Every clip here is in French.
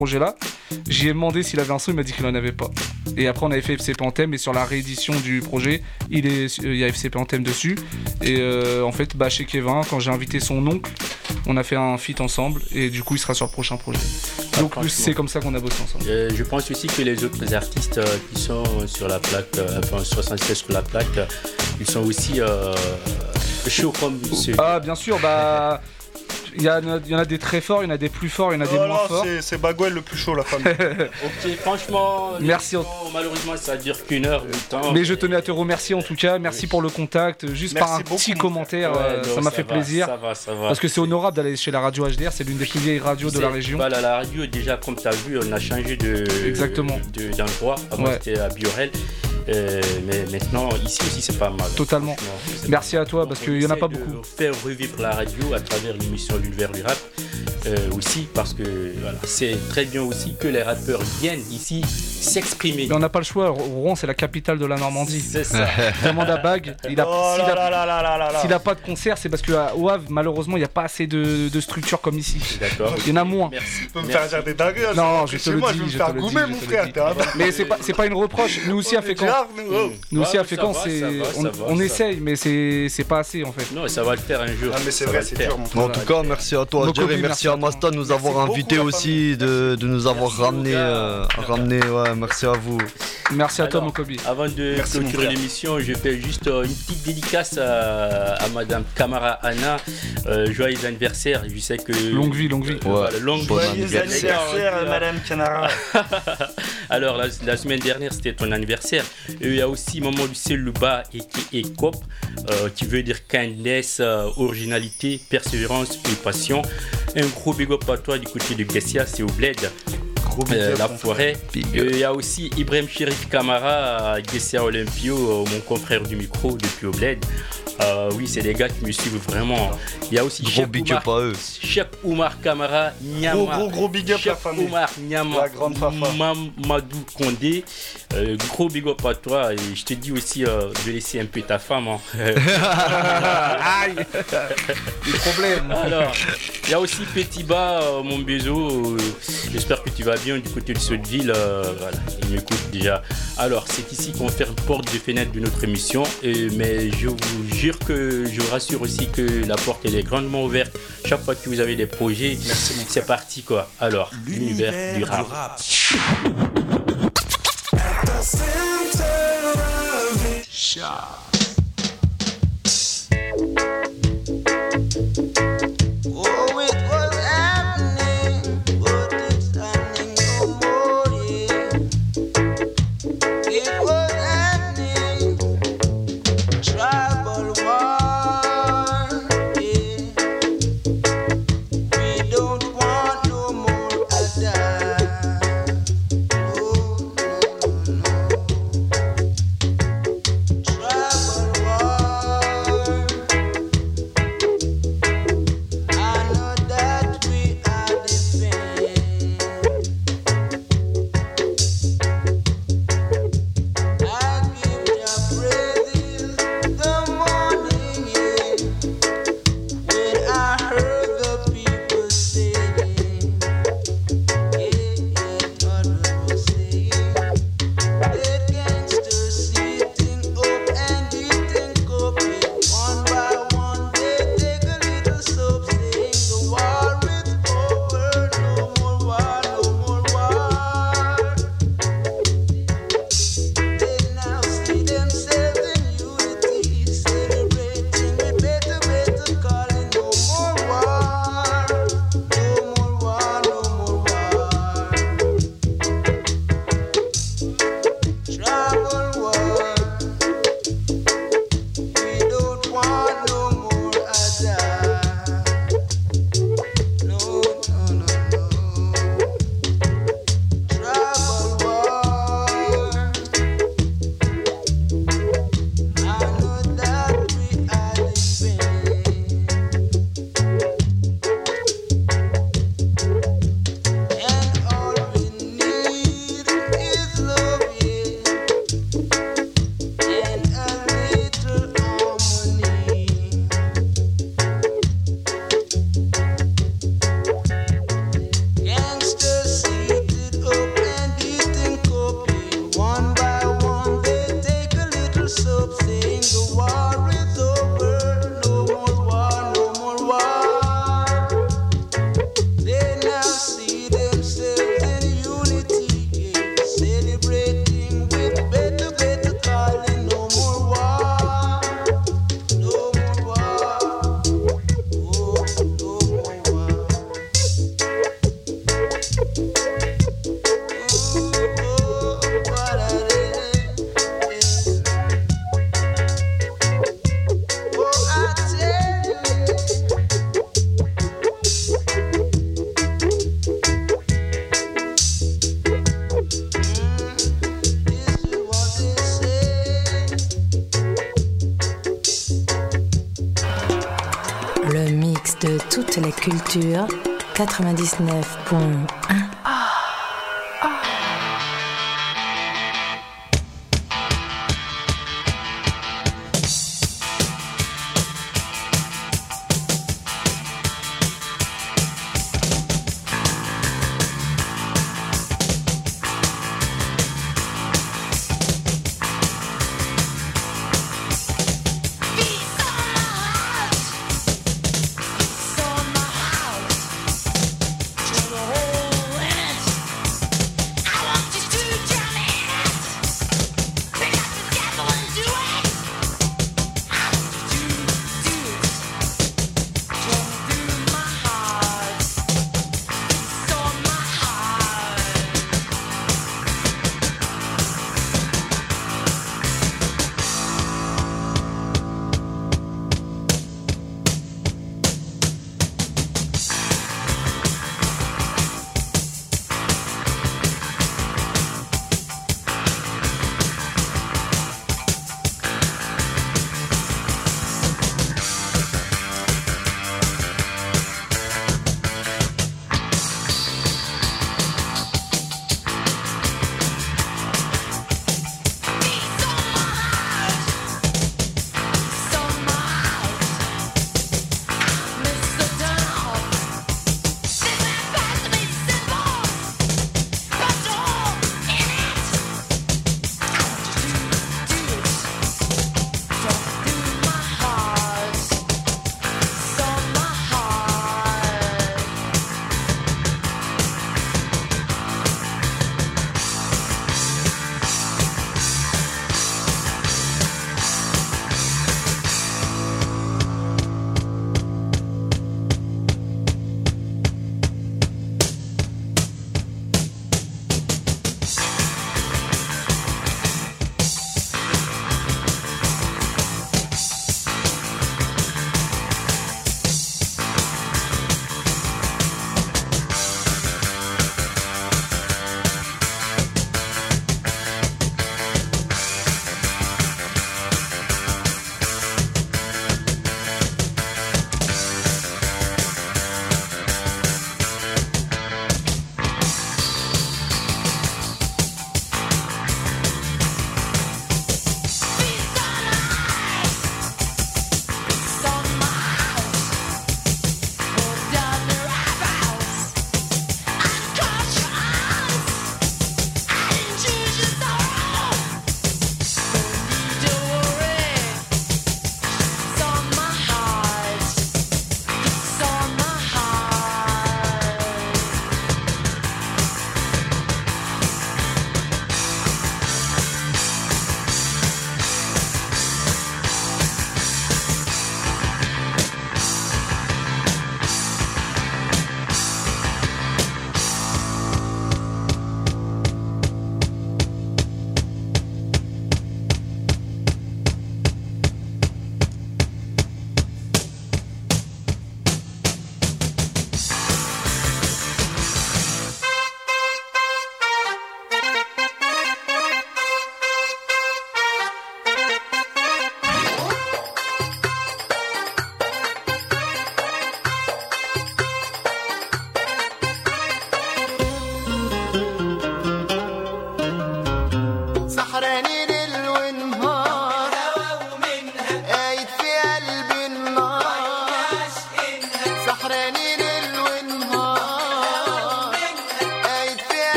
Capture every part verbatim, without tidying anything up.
projet-là. J'y ai demandé s'il avait un son, il m'a dit qu'il n'en avait pas. Et après, on avait fait F C P Anthem, et sur la réédition du projet, il, est, il y a F C P Anthem dessus. Et euh, en fait, bah, chez Kevin, quand j'ai invité son oncle, on a fait un feat ensemble, et du coup, il sera sur le prochain projet. Donc, ah, c'est comme ça qu'on a bossé ensemble. Euh, je pense aussi que les autres artistes euh, qui sont sur la plaque, euh, enfin soixante-seize sur la plaque, euh, ils sont aussi euh, chauds comme ceux. Ah, bien sûr, bah. Il y, a, il y en a des très forts, il y en a des plus forts, il y en a des oh moins là, forts. C'est, c'est Bagwell le plus chaud, la famille. Ok, franchement, merci. Malheureusement, ça dure qu'une heure de temps. Mais je tenais à te remercier en tout cas. Merci oui. pour le contact. Juste merci par un beaucoup, petit commentaire, ouais, euh, non, ça m'a ça fait va, plaisir. Ça va, ça va. Parce que c'est honorable d'aller chez la radio H D R, c'est l'une des plus vieilles radios c'est, de la région. Voilà, la radio, déjà, comme tu as vu, on a changé de, Exactement. de, d'endroit. Avant, ouais. c'était à Biorel. Euh, mais maintenant, ici aussi, c'est pas mal. Totalement. Merci à toi, parce qu'il n'y en a pas beaucoup. Faire revivre la radio à travers l'émission L'Univers du Rap. Euh, aussi, parce que voilà, c'est très bien aussi que les rappeurs viennent ici s'exprimer. Mais on n'a pas le choix. Rouen, c'est la capitale de la Normandie. C'est ça. Demande à Bag. Il a, oh s'il, là a, là là là là s'il a pas de concert, c'est parce qu'à Havre, malheureusement, il n'y a pas assez de, de structures comme ici. D'accord. Il y en a moins. Merci. Tu peux me faire dire des dingueries. Non, je te le moi, dis. Je vais me je faire te goumer, mon frère. Mais c'est pas, c'est pas une reproche. Nous aussi à Fécamp. Nous aussi à Fécamp, c'est, on, on essaye, mais c'est, c'est pas assez en fait. Non, ça va le faire un jour. Ah, mais c'est vrai, c'est dur. En tout cas, merci à toi, Jerry, merci à Masta de nous avoir invités aussi, de, de nous avoir ramené, euh, ramené, ouais, merci à vous. Merci à Alors, toi, Mokobi. Avant de merci clôturer l'émission, je fais juste euh, une petite dédicace à, à Madame Camara Anna. Euh, joyeux anniversaire, je sais que. Longue vie, longue vie. Ouais, voilà, longue joyeux anniversaire, anniversaire Madame Camara. Alors, la, la semaine dernière, c'était ton anniversaire. Et il y a aussi Maman Lucille Luba et, et Cop, euh, qui veut dire kindness, euh, originalité, persévérance et passion. Un gros big up à toi du côté de Bessia, c'est au Bled. Euh, la forêt. Il y a aussi Ibrahim Chérif Camara à Gessia Olympio, euh, mon confrère du micro depuis au Bled. Euh, oui, c'est des gars qui me suivent vraiment. Il y a aussi gros big up à eux. Cheikh Oumar Camara, Nyama. Gros, gros, gros big up Cheikh la famille. Oumar Nyama, la grande fafa. Mamadou Condé. Euh, gros big up à toi. Et je te dis aussi euh, de laisser un peu ta femme. Hein. Aïe. Des problèmes. Alors, il y a aussi Petit Bas, euh, mon bézo. Euh, j'espère que tu vas bien du côté de cette ville. Euh, voilà, il m'écoute déjà. Alors, c'est ici qu'on ferme porte de fenêtre de notre émission. Et, mais je vous jure que je vous rassure aussi que la porte elle est grandement ouverte chaque fois que vous avez des projets. Merci, c'est parti quoi. Alors, l'univers, l'univers du rap. Du rap. Trouble Toute la culture, quatre-vingt-dix-neuf point un. Oh,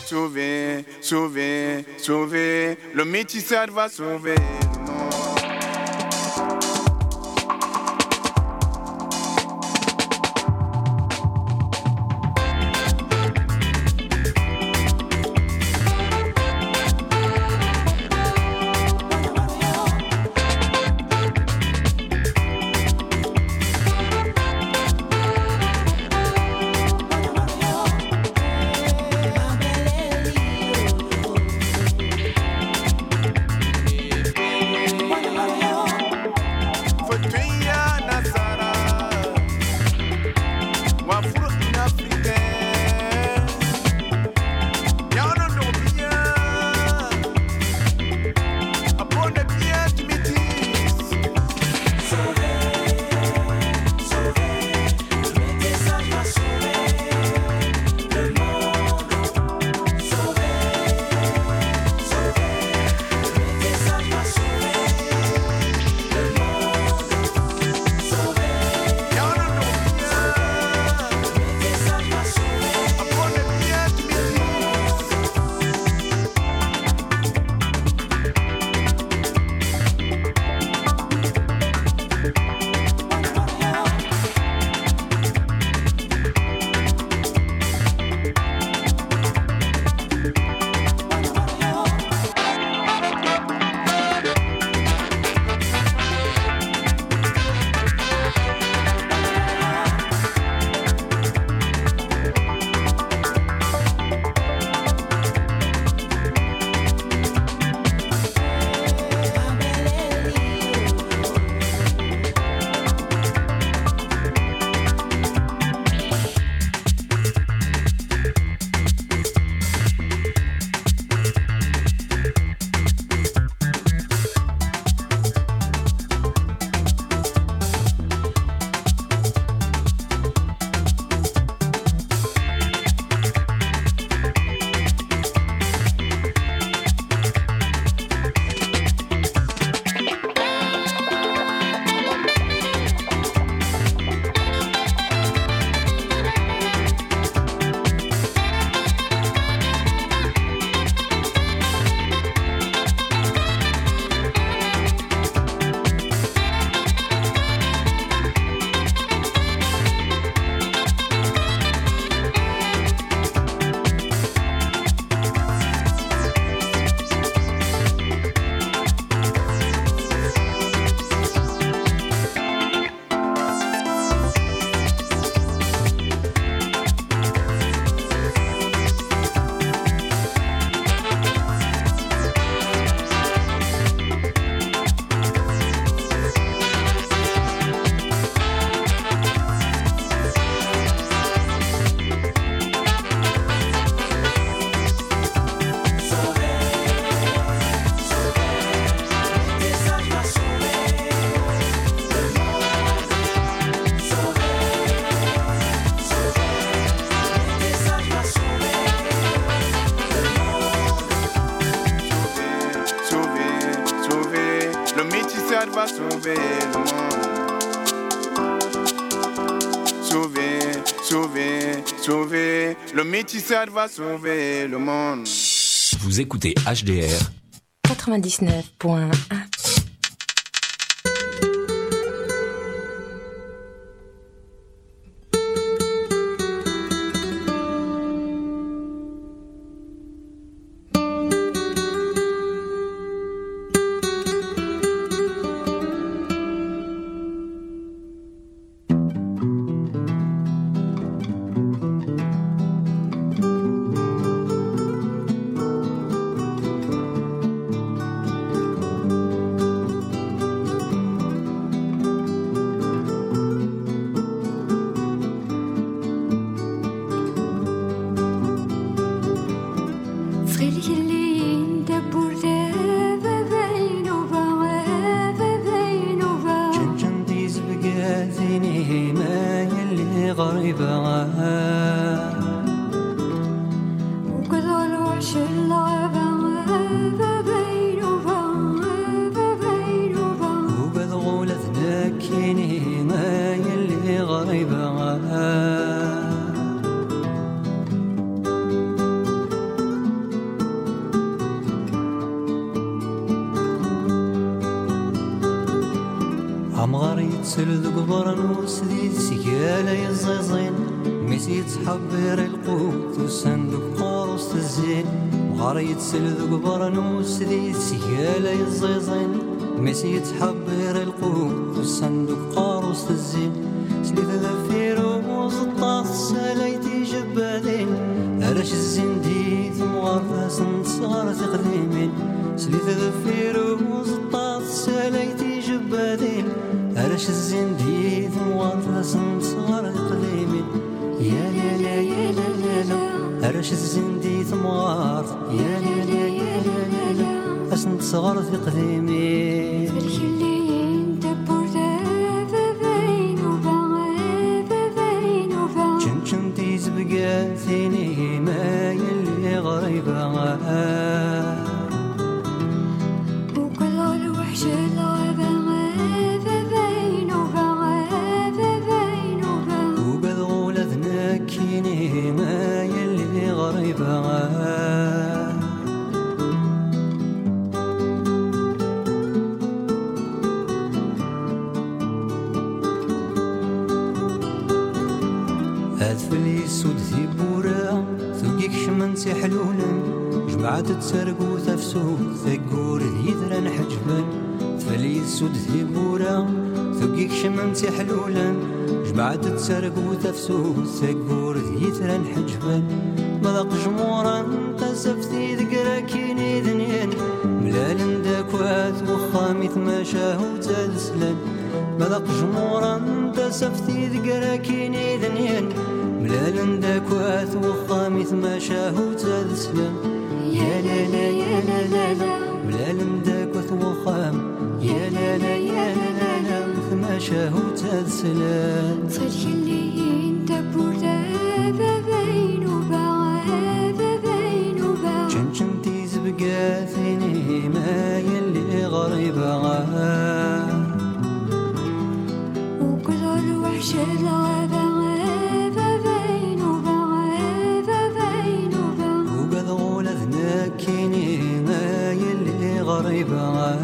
sauver, sauver, sauver. Le métissage va sauver le monde. Va sauver le monde. Sauver, sauver, sauver. Le métissage va sauver le monde. Vous écoutez H D R quatre-vingt-dix-neuf point un. أمغار يتسل ذو قبرنوس ذي سيالة يزيزين ميسي تحبير القوت والصندوق قاروس الزين أمغار يتسل ذو قبرنوس ذي سيالة يزيزين ميسي تحبير القوت والصندوق قاروس الزين سليت ذفيرو وزطاط ساليتي جبادين أراش الزين ديث مغرفاس نتصغر تقديمين سليت ذفيرو وزطاط ساليتي جبادين أراش الزين ديث مغرفاس نتصغر تقديمين يا لا لا يا لا لا لا أراش الزين ديث مغرف يا لا لا يا لا لا لا أسن تصغر تقديمين بقاثيني ما يلي غريبة وكل الوحش الغابة غابة بين وغابة بين وغابة وقد غولتنا كيني ما يلي غريبة سود ذي بورا ثقيك شمنتي حلولا جمعة تسرقو تفسو ثقور ذيذرا حجبا ثفلي سود ذي بورا ثقيك شمنتي حلولا جمعة تسرقو تفسو ثقور ذيذرا حجبا مذاق جمورا تسفتي ذكرا كيني ذنين ملال داكوات وخامي ثماشاه وتدسلن مذاق جمورا تسفتي ذكرا كيني ذنين ملال داكوات وخامي ثماشاه وتدسلن يا لا لا يا لا لا لا ملال داكوات وخام يا لا لا يا لا لا لا ثماشاه وتدسلن صدق اللي انت بوردا بين وبعاد بين وبعاد شنشنتي زبقاثيني ما يلي غريبة وكل الوحش الغابة كيني ما يلي غريبة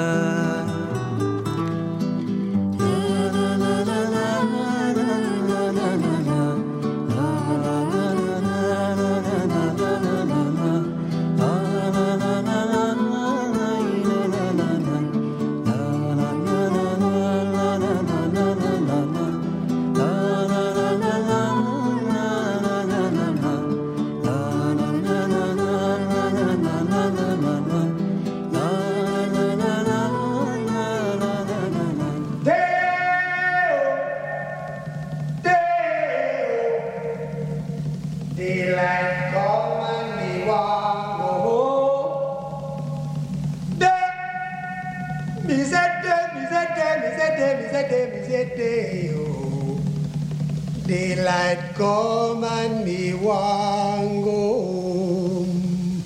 Daylight come and me want go home.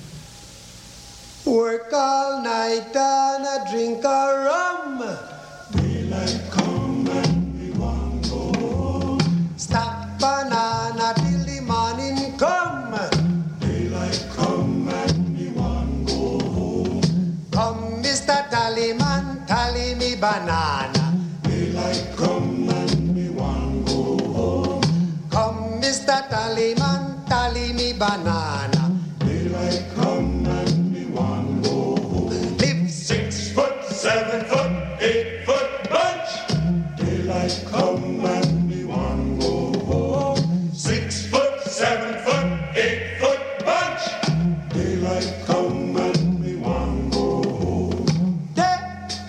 Work all night and a drink a rum. Daylight come and me want go home. Stack banana till the morning come. Daylight come and me want go home. Come Mister Tallyman, tally me banana. Daylight come and me want go home. Come Mister Tallyman, tally me banana. Daylight come and me want go home. Live six foot, seven foot, eight foot bunch. Daylight come and me want go home. Six foot, seven foot, eight foot bunch. Daylight come and me want go home. Day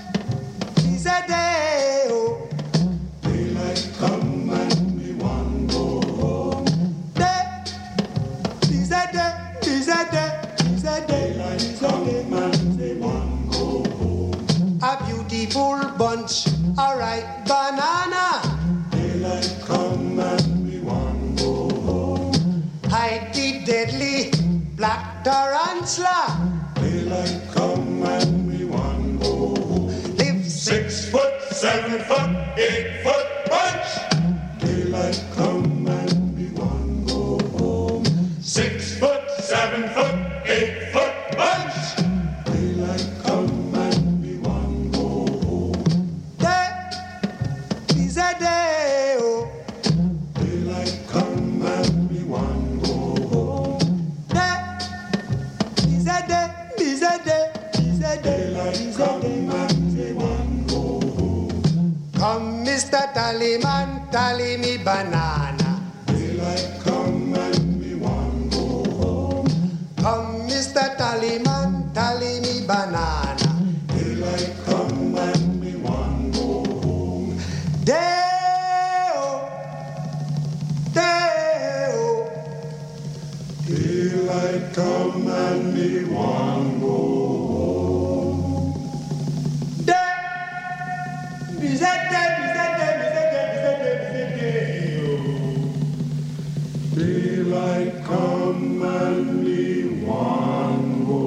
is a day, oh. Daylight come and me want go home. Day is a day, is a day, is a day. Daylight come and me want go home. A beautiful bunch, a ripe banana. Daylight come and me want go home. Hide the deadly black tarantula. Daylight come and me want go home. Live six foot, seven foot, eight foot bunch. Daylight come and me want go home. Six foot, seven foot, eight foot bunch. Daylight come and me want go home. Day Come, Mister Tallyman, tally me banana. Daylight come and me want go home. Come, Mister Tallyman, tally me banana. Daylight come and me want go home. Day-o, day-o. Daylight come and me want go home. Day. Bizette, bizette, bizette, bizette, bizette. Daylight come and me want go.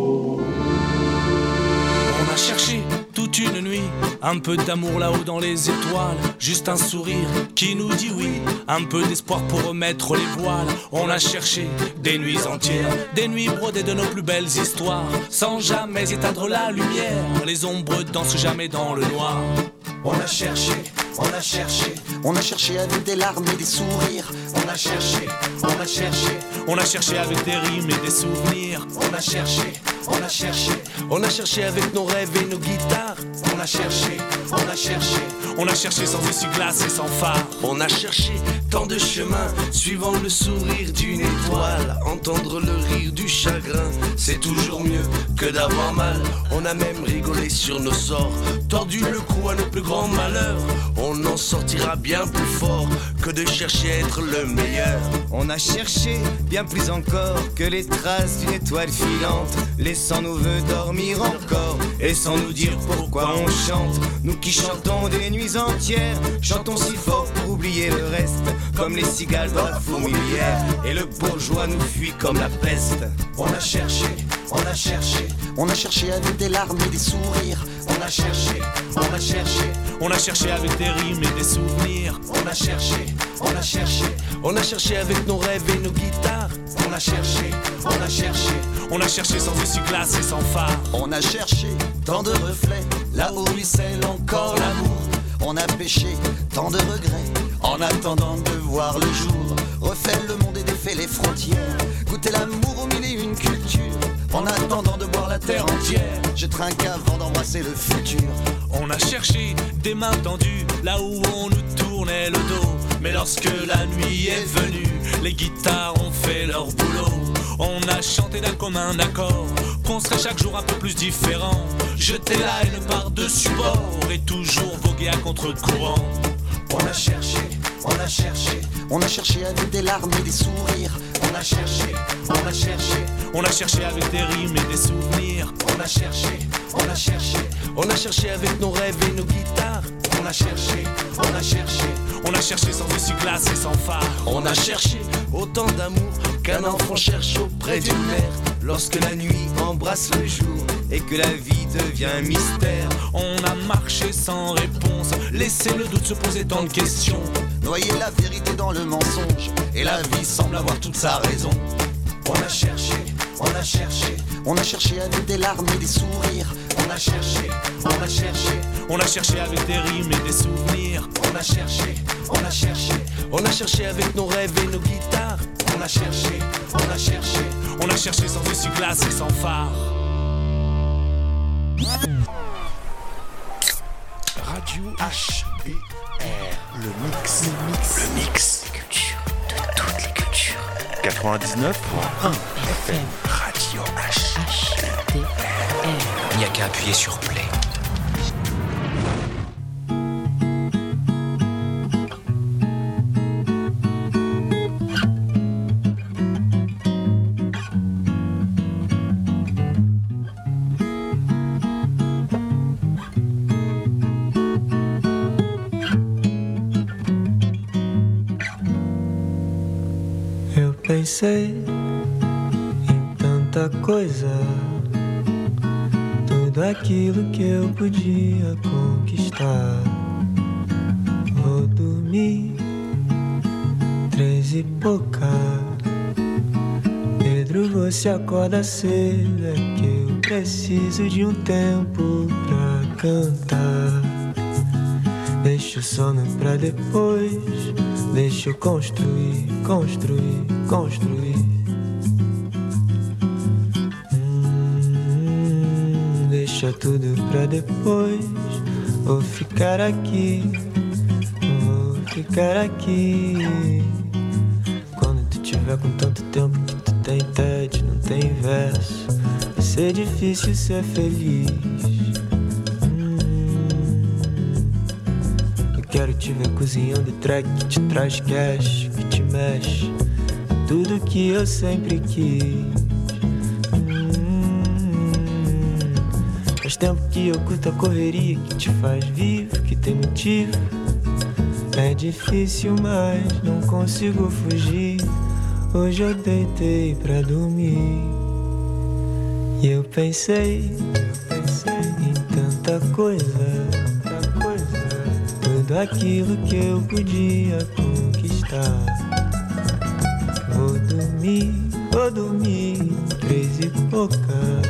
On a cherché toute une nuit un peu d'amour là-haut dans les étoiles, juste un sourire qui nous dit oui, un peu d'espoir pour remettre les voiles. On a cherché des nuits entières, des nuits brodées de nos plus belles histoires, sans jamais éteindre la lumière. Les ombres dansent jamais dans le noir. On a cherché, on a cherché, on a cherché avec des larmes et des sourires. On a cherché, on a cherché, on a cherché avec des rimes et des souvenirs. On a cherché, on a cherché, on a cherché avec nos rêves et nos guitares. On a cherché, on a cherché, on a cherché sans essuie-glace et sans phare. On a cherché tant de chemins, suivant le sourire d'une étoile. Entendre le rire du chagrin, c'est toujours mieux que d'avoir mal. On a même rigolé sur nos sorts, tordu le cou à nos plus grands malheurs. On en sortira bien plus fort que de chercher à être le meilleur. On a cherché bien plus encore que les traces d'une étoile filante, laissant nos voeux dormir encore et sans nous dire pourquoi on chante. Nous qui chantons des nuits entières, chantons si fort pour oublier le reste, comme les cigales dans la fourmilière. Et le bourgeois nous fuit comme la peste. On a cherché, on a cherché, on a cherché avec des larmes et des sourires. On a cherché, on a cherché, on a cherché avec des rimes et des souvenirs. On a cherché, on a cherché, on a cherché avec nos rêves et nos guitares. On a cherché, on a cherché, on a cherché sans essuie-glace et sans phare. On a cherché tant de reflets, là où ruisselle encore l'amour. On a péché tant de regrets, en attendant de voir le jour. Refait le monde et défait les frontières, goûter l'amour au mille et une cultures. En attendant de boire la terre entière, je trinque avant d'embrasser le futur. On a cherché des mains tendues, là où on nous tournait le dos. Mais lorsque la nuit est venue, les guitares ont fait leur boulot. On a chanté d'un commun accord, qu'on serait chaque jour un peu plus différent. Jeter la haine par-dessus bord et toujours voguer à contre-courant. On a cherché, on a cherché, on a cherché avec des larmes et des sourires. On a cherché, on a cherché, on a cherché avec des rimes et des souvenirs. On a cherché, on a cherché, on a cherché avec nos rêves et nos guitares. On a cherché, on a cherché, on a cherché sans essuie-glace et sans phare. On a cherché autant d'amour qu'un enfant cherche auprès d'une mère. Lorsque la nuit embrasse le jour et que la vie devient un mystère. On a marché sans réponse, laissé le doute se poser tant de questions. Noyer la vérité dans le mensonge, et la vie semble avoir toute sa raison. On a cherché, on a cherché, on a cherché avec des larmes et des sourires. On a cherché, on a cherché, on a cherché avec des rimes et des souvenirs. On a cherché, on a cherché, on a cherché avec nos rêves et nos guitares. On a cherché, on a cherché, on a cherché sans essuie-glace et sans phare. Radio H B R, le mix, le mix, le mix des cultures, de toutes les cultures. quatre-vingt-dix-neuf point un F M, Radio H. H B R. Il n'y a qu'à appuyer sur play. Pensei em tanta coisa, tudo aquilo que eu podia conquistar. Vou dormir três e pouca. Pedro, você acorda cedo, é que eu preciso de um tempo pra cantar. Deixa o sono pra depois, deixa eu construir, construir, construir. Hum, deixa Deixa tudo pra depois. Vou ficar aqui, vou ficar aqui. Quando tu tiver com tanto tempo que tu tem tédio, não tem verso, vai ser difícil ser feliz. hum. Eu quero te ver cozinhando track que te traz cash, que te mexe, tudo que eu sempre quis. Faz tempo que eu curto a correria que te faz vivo, que tem motivo. É difícil, mas não consigo fugir. Hoje eu deitei pra dormir e eu pensei, eu pensei em tanta coisa, tanta coisa, tudo aquilo que eu podia conquistar. Vou dormir, vou dormir, três e pouca.